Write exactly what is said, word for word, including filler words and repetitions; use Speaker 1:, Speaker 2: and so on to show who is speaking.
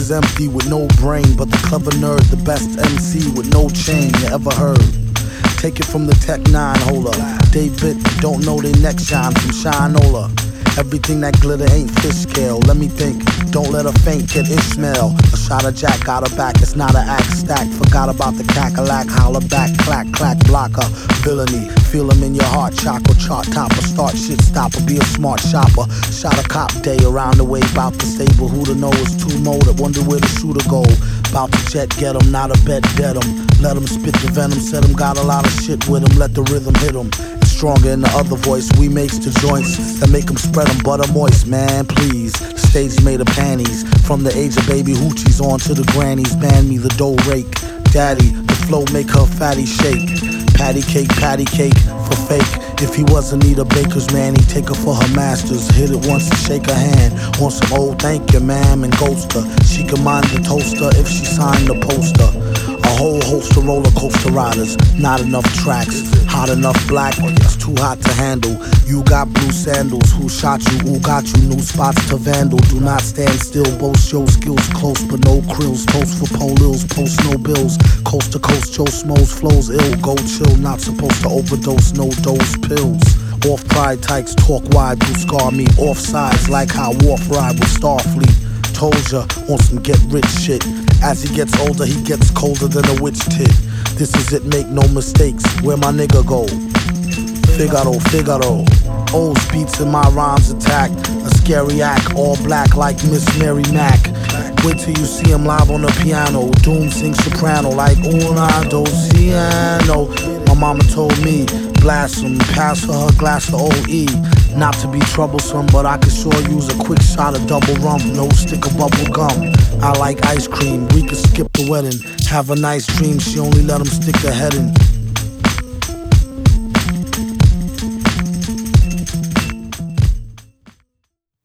Speaker 1: is empty with no brain, but the clever nerd, the best M C with no chain you ever heard. Take it from the Tech nine holder. David, don't know they neck shine from Shinola. Everything that glitter ain't fish scale. Let me think, don't let her faint, get Ishmael. A shot of Jack, got her back, it's not an act stack. Forgot about the cackalack, holler back, clack, clack, blocker. Villainy, feel him in your heart, chakra, chart topper. Start shit stopper, be a smart shopper. Shot a cop day around the way, bout the stable. Who to know is two motive, wonder where the shooter go. Bout to jet, get him, not a bet, dead him. Let him spit the venom, said him, got a lot of shit with him. Let the rhythm hit him. Stronger in the other voice, we makes the joints that make them spread them butter moist, man, please. Stage made of panties, from the age of baby hoochies on to the grannies. Ban me the dough rake, daddy, the flow make her fatty shake. Patty cake, patty cake, for fake. If he wasn't need a baker's man, he'd take her for her masters. Hit it once and shake her hand. Want some old thank you, ma'am, and ghost her. She can mind the toaster if she signed the poster. A whole host of roller coaster riders, not enough tracks. Hot enough black, or just too hot to handle. You got blue sandals, who shot you, who got you? New spots to vandal, do not stand still. Boast your skills close, but no krills. Toast for polils, post no bills. Coast to coast, Joe Smoes flows ill. Go chill, not supposed to overdose, no dose pills. Off pride tykes, talk wide, do scar me. Off sides, like how Wharf ride with Starfleet. Told ya, on some get rich shit. As he gets older, he gets colder than a witch tit. This is it, make no mistakes. Where my nigga go? Figaro, Figaro. Old beats in my rhymes attack. A scary act, all black like Miss Mary Mack. Wait till you see him live on the piano. Doom sings soprano like una, dos, ciano. My mama told me, blast him, pass her her glass of O E. Not to be troublesome, but I could sure use a quick shot of double rum. No stick of bubble gum. I like ice cream, we could skip the wedding. Have a nice dream, she only let him stick her head in.